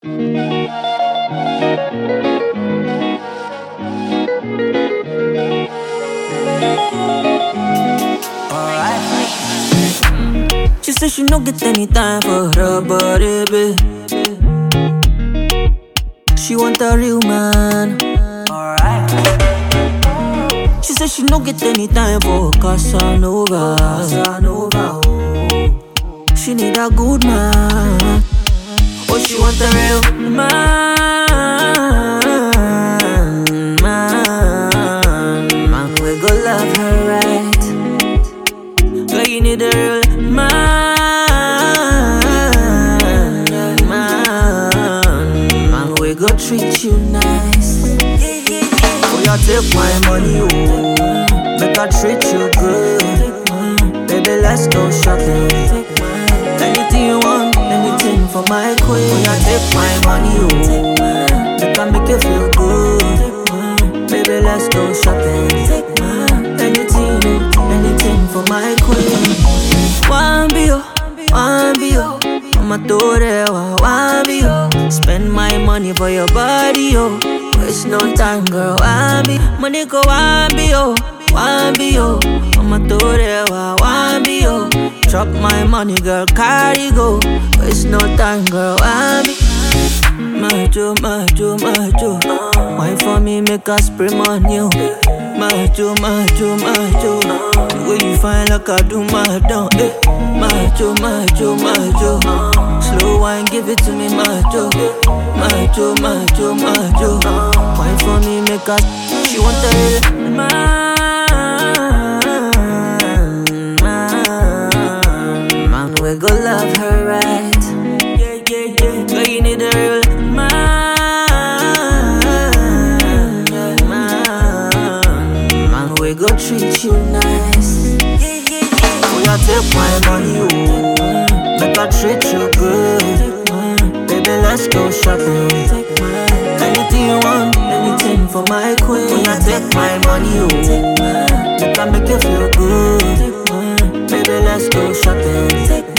She said she no get any time for her body, babe. She want a real man. Alright. She said she no get any time for Casanova. She need a good man. Oh, she want a real man. Man, we go love her right. Like you need a real man. Man, we go treat you nice. Oh, you take my money, oh. Make I treat you good. Baby, let's go shopping. Anything you want, anything for my queen. Oh, you take my money, oh. Make I make you feel good. Baby, let's go shopping. Anything for my queen. One be yo. I'ma do that, one be yo. Spend my money for your body, yo. Waste no time, girl, one be. Money go one be yo. I'ma do that, one be yo. Drop my money, girl, carry go. Waste no time, girl, one be. Majo. Wine for me, make a spray on you. Majo. The way you find like I do my down, eh. Majo. Slow wine, give it to me, Majo. Wine for me, make a. She want a real man. Man, we go love her right. Girl, you need a real man. We go treat you nice. Oh, you take my money, oh. Make I treat you good. Baby, let's go shopping. Anything you want, anything for my queen. Oh, you take my money, oh. Make I make you feel good. Baby, let's go shopping.